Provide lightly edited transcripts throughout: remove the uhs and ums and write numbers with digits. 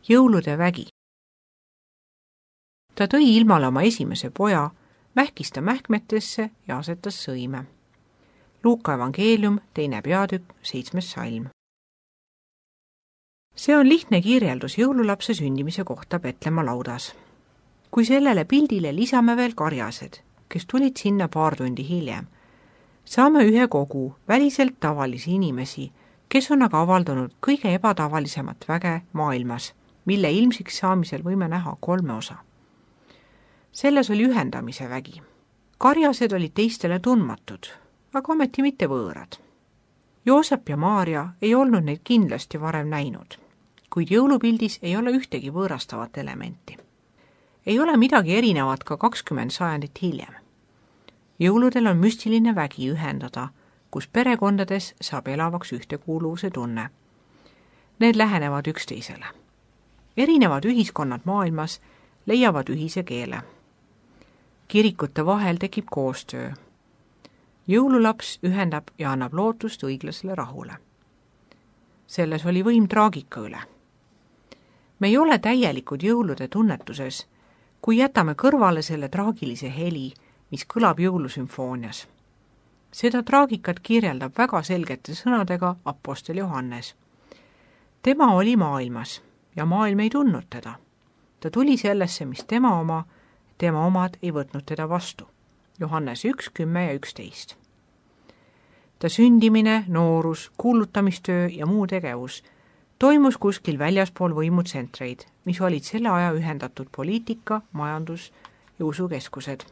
Jõulude vägi. Ta tõi ilmale oma esimese poja, mähkis ta mähkmetesse ja asetas sõime. Luuka evangeelium, 2. peatükk, 7. salm. See on lihtne kirjeldus jõululapse sündimise kohta Petlemma laudas. Kui sellele pildile lisame veel karjased, kes tulid sinna paar tundi hiljem, saame ühe kogu väliselt tavalisi inimesi, kes on aga avaldanud kõige ebatavalisemat väge maailmas, mille ilmsiks saamisel võime näha 3 osa. Selles oli ühendamise vägi. Karjased olid teistele tundmatud, aga ometi mitte võõrad. Joosep ja Maaria ei olnud neid kindlasti varem näinud, kuid jõulupildis ei ole ühtegi võõrastavat elementi. Ei ole midagi erinevat ka 20 sajandit hiljem. Jõuludel on müstiline vägi ühendada, kus perekondades saab elavaks ühtekuuluvuse tunne. Need lähenevad üksteisele. Erinevad ühiskonnad maailmas leiavad ühise keele. Kirikute vahel tekib koostöö. Jõululaps ühendab ja annab lootust õiglasele rahule. Selles oli võim traagika üle. Me ei ole täielikud jõulude tunnetuses, kui jätame kõrvale selle traagilise heli, mis kõlab jõulusümfoonias. Seda traagikat kirjeldab väga selgete sõnadega apostel Johannes. Tema oli maailmas ja maailm ei tundnud teda. Ta tuli sellesse, mis tema omad ei võtnud teda vastu. Johannes 1, 10 ja 11. Ta sündimine, noorus, kuulutamistöö ja muu tegevus toimus kuskil väljaspool võimutsentreid, mis olid selle aja ühendatud poliitika, majandus ja usukeskused.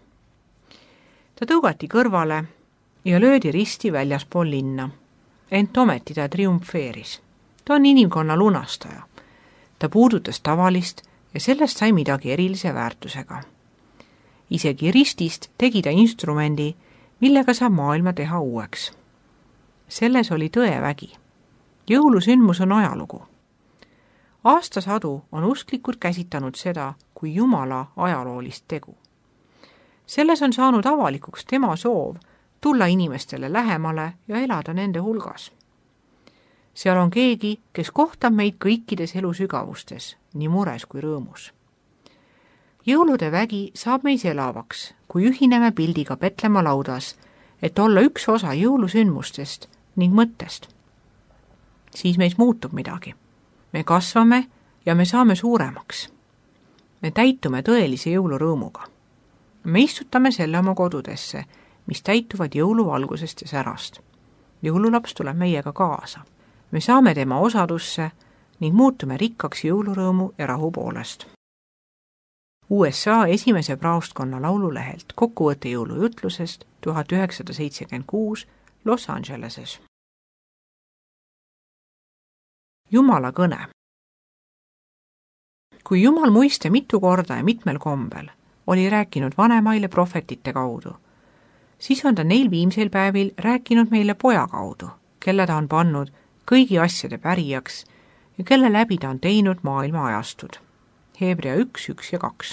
Ta tõugati kõrvale ja löödi risti väljaspool linna. Ent ometi ta triumfeeris. Ta on inimkonna lunastaja. Ta puudutas tavalist ja sellest sai midagi erilise väärtusega. Isegi ristist tegi ta instrumendi, millega saab maailma teha uueks. Selles oli tõevägi. Jõulusündmus on ajalugu. Aastasadu on usklikud käsitanud seda kui Jumala ajaloolist tegu. Selles on saanud avalikuks tema soov tulla inimestele lähemale ja elada nende hulgas. Seal on keegi, kes kohtab meid kõikides elu sügavustes, nii mures kui rõõmus. Jõulude vägi saab meis elavaks, kui ühineme pildiga Petlemma laudas, et olla üks osa jõulusündmustest ning mõttest. Siis meis muutub midagi. Me kasvame ja me saame suuremaks. Me täitume tõelise jõulurõõmuga. Me istutame selle oma kodudesse, mis täituvad jõuluvalgusest ja särast. Jõululaps tuleb meiega kaasa. Me saame tema osadusse ning muutume rikkaks jõulurõõmu ja rahu poolest. USA esimese praostkonna laululehelt kokkuvõtte jõulujutlusest 1976 Los Angeleses. Jumala kõne. Kui Jumal muiste mitu korda ja mitmel kombel oli rääkinud vanemaile prohvetite kaudu, siis on ta neil viimseil päevil rääkinud meile poja kaudu, kelle ta on pannud kõigi asjade pärijaks ja kelle läbi ta on teinud maailma ajastud. Hebrea 1, 1 ja 2.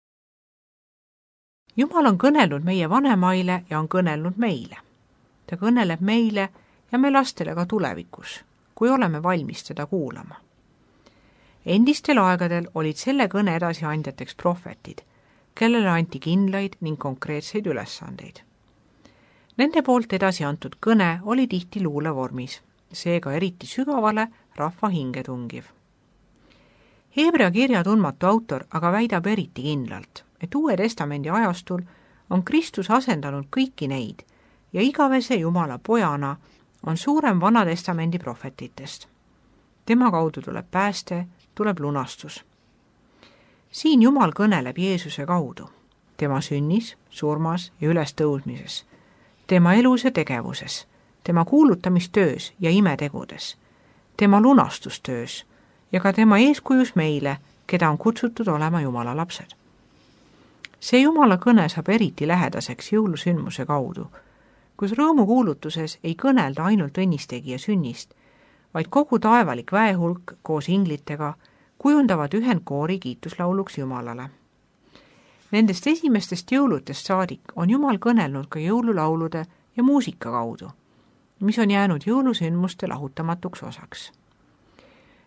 Jumal on kõnelnud meie vanemaile ja on kõnelnud meile. Ta kõneleb meile ja me lastele ka tulevikus, kui oleme valmis teda kuulama. Endistel aegadel olid selle kõne edasiandjateks prohvetid, kellele anti kindlaid ning konkreetseid ülesandeid. Nende poolt edasi antud kõne oli tihti luulevormis, seega eriti sügavale rahva hinge tungiv. Hebrea kirja tundmatu autor aga väidab eriti kindlalt, et Uue Testamendi ajastul on Kristus asendanud kõiki neid ja igavese Jumala pojana on suurem Vanatestamendi prohvetitest. Tema kaudu tuleb pääste, tuleb lunastus. Siin Jumal kõneleb Jeesuse kaudu, tema sünnis, surmas ja ülestõusmises, tema elus ja tegevuses, tema kuulutamistöös ja imetegudes, tema lunastustöös ja ka tema eeskujus meile, keda on kutsutud olema Jumala lapsed. See Jumala kõne saab eriti lähedaseks jõulusündmuse kaudu, kus rõõmukuulutuses ei kõnelda ainult õnnistegija sünnist, vaid kogu taevalik väehulk koos inglitega kujundavad ühendkoori kiituslauluks Jumalale. Nendest esimestest jõulutest saadik on Jumal kõnelnud ka jõululaulude ja muusika kaudu, mis on jäänud jõulusündmuste lahutamatuks osaks.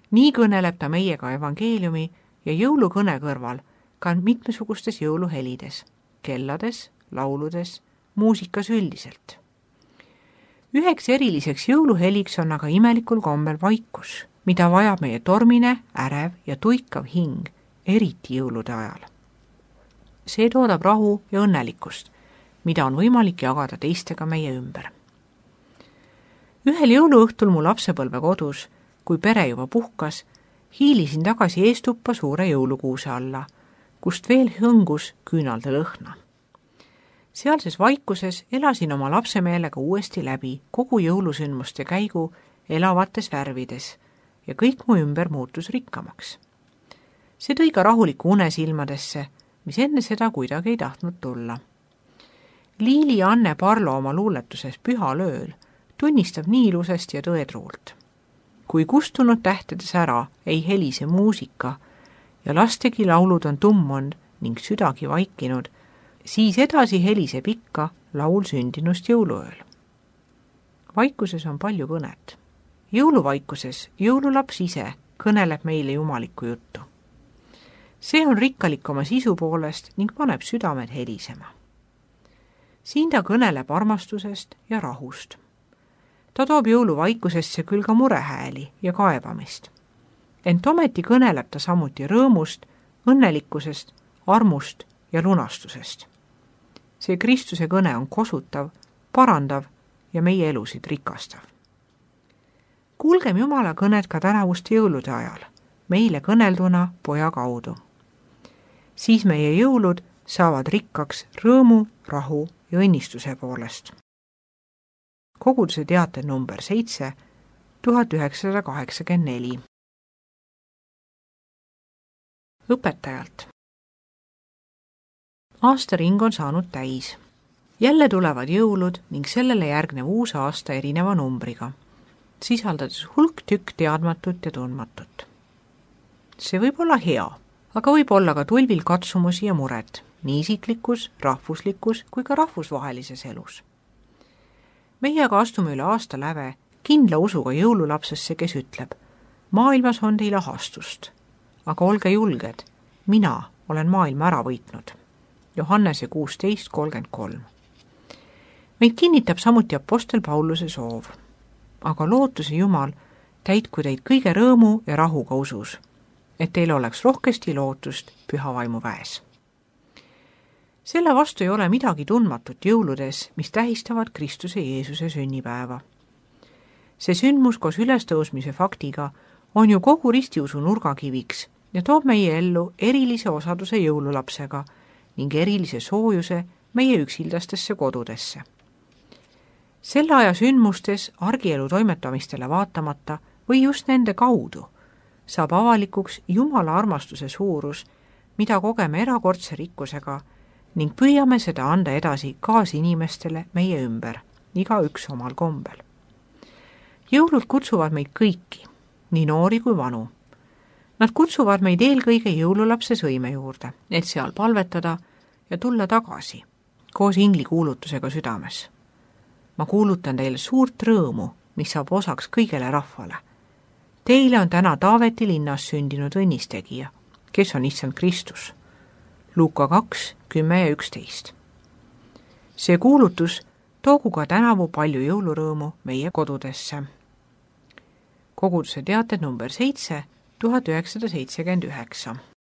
nii kõneleb ta meiega evangeeliumi ja jõulukõne kõrval ka mitmesugustes jõuluhelides, kellades, lauludes, muusikas üldiselt. Üheks eriliseks jõuluheliks on aga imelikul kombel vaikus, mida vajab meie tormine, ärev ja tuikav hing, eriti jõulude ajal. See toodab rahu ja õnnelikkust, mida on võimalik jagada teistega meie ümber. Ühel jõuluõhtul mu lapsepõlve kodus, kui pere juba puhkas, hiilisin tagasi eestuppa suure jõulukuuse alla, kust veel hõngus küünalde lõhna. Sealses vaikuses elasin oma lapsemeelega uuesti läbi kogu jõulusündmuste käigu elavates värvides ja kõik mu ümber muutus rikkamaks. See tõi ka rahuliku une silmadesse, mis enne seda kuidagi ei tahtnud tulla. Liili Anne Parlo oma luuletuses Pühal ööl tunnistab nii ilusasti ja tõetruult. Kui kustunud tähtedes ära ei helise muusika ja lastegi laulud on tummond ning südagi vaikinud, siis edasi heliseb ikka laul sündinust jõuluööl. Vaikuses on palju kõnet. Jõuluvaikuses jõululaps ise kõneleb meile jumalikku juttu. See on rikkalik oma sisu poolest ning paneb südamed helisema. Siin ta kõneleb armastusest ja rahust. Ta toob jõuluvaikusesse küll ka murehääli ja kaebamist. Ent ometi kõneleb ta samuti rõõmust, õnnelikkusest, armust ja lunastusest. See Kristuse kõne on kosutav, parandav ja meie elusid rikastav. Kuulgem Jumala kõnet ka tänavuste jõulude ajal, meile kõnelduna Poja kaudu. Siis meie jõulud saavad rikkaks rõõmu, rahu ja õnnistuse poolest. Koguduse teated number 7, 1984. Õpetajalt. Aastaring on saanud täis. Jälle tulevad jõulud ning sellele järgnev uus aasta erineva numbriga, sisaldades hulk tükk teadmatut ja tundmatut. See võib olla hea, aga võib olla ka tulvil katsumusi ja muret, nii isiklikus, rahvuslikus kui ka rahvusvahelises elus. Meie aga astume üle aasta läve kindla usuga jõululapsesse, kes ütleb, maailmas on teil ahastust, aga olge julged, mina olen maailma ära võitnud. Johannese 16:33. Meid kinnitab samuti apostel Pauluse soov, aga lootuse Jumal täitku teid kõige rõõmu ja rahuga usus, et teil oleks rohkesti lootust püha vaimu väes. Selle vastu ei ole midagi tundmatut jõuludes, mis tähistavad Kristuse Jeesuse sünnipäeva. See sündmus koos ülestõusmise faktiga on ju kogu ristiusu nurgakiviks ja toob meie ellu erilise osaduse jõululapsega ning erilise soojuse meie üksildastesse kodudesse. Selle aja sündmustes argielu toimetamistele vaatamata või just nende kaudu saab avalikuks Jumala armastuse suurus, mida kogeme erakordse rikkusega ning püüame seda anda edasi kaasinimestele meie ümber, igaüks omal kombel. Jõulud kutsuvad meid kõiki, nii noori kui vanu. Nad kutsuvad meid eelkõige jõululapse sõime juurde, et seal palvetada ja tulla tagasi, koos inglikuulutusega südames. Ma kuulutan teile suurt rõõmu, mis saab osaks kõigele rahvale. Teile on täna Taaveti linnas sündinud õnnistegija, kes on issand Kristus. Luuka 2, 10 ja 11. See kuulutus toogu ka tänavu palju jõulurõõmu meie kodudesse. Koguduse teated number 7, 1979.